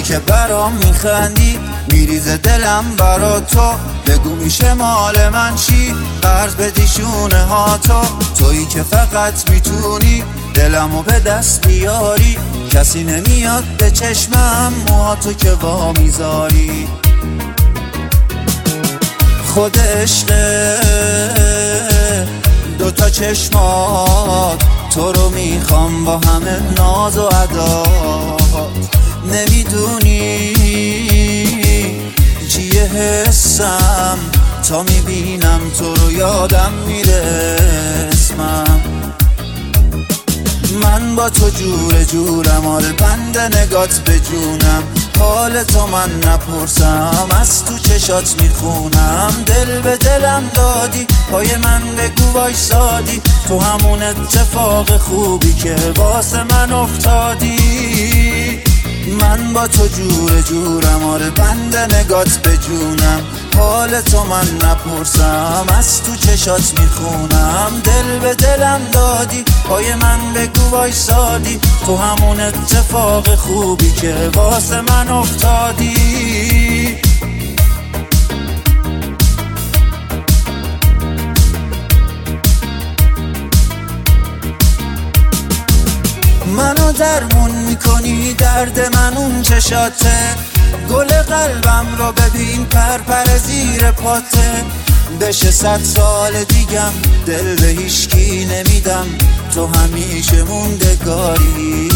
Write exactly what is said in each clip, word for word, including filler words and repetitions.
که برام میخندی میریزه دلم برا تو. بگو میشه مال من چی؟ قرض بدی شونه ها تو. تویی که فقط میتونی دلمو به دست بیاری. کسی نمیاد به چشمم موهاتو که وا میذاری. خود عشقه دوتا چشمات تو رو میخوام با همه ناز و عدات. نمیدونی چیه حسم تا میبینم تو رو یادم میره اسمم. من با تو جور جورم آره بنده نگات به جونم. حال تو من نپرسم از تو چشات میخونم. دل به دلم دادی پای من بگو وایسادی. تو همون اتفاق خوبی که واسه من افتادی. من با تو جور جورم آره بنده نگات به جونم. حال تو من نپرسم از تو چشات میخونم. دل به دلم دادی پای من بگو وایسادی. تو همون اتفاق خوبی که واسه من افتادی. منو درمون میکنی درد من اون چشاته. گل قلبم رو ببین پرپر زیر پاته. بشه صد سال دیگم دل به هیچکی نمیدم. تو همیشه موندگاری.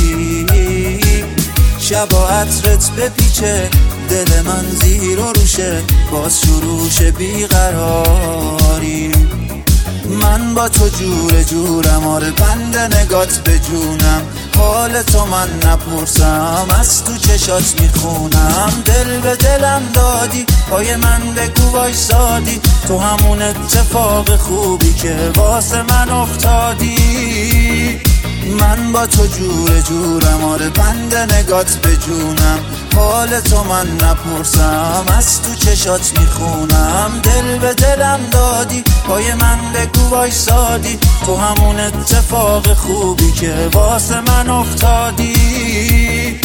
شب عطرت بپیچه دل من زیر و روشه. باز شروعش بیقراری. من با تو جور جورم آره بنده نگات به جونم. حال تو من نپرسم از تو چشات میخونم. دل به دلم دادی پای من بگو وایسادی. تو همون اتفاق خوبی که واسه من افتادی. من با تو جور جورم آره بنده نگات به جونم. حال تو من نپرسم از تو چشات میخونم. دل به دلم دادی پای من بگو وایسادی. تو همون اتفاق خوبی که واسه من افتادی.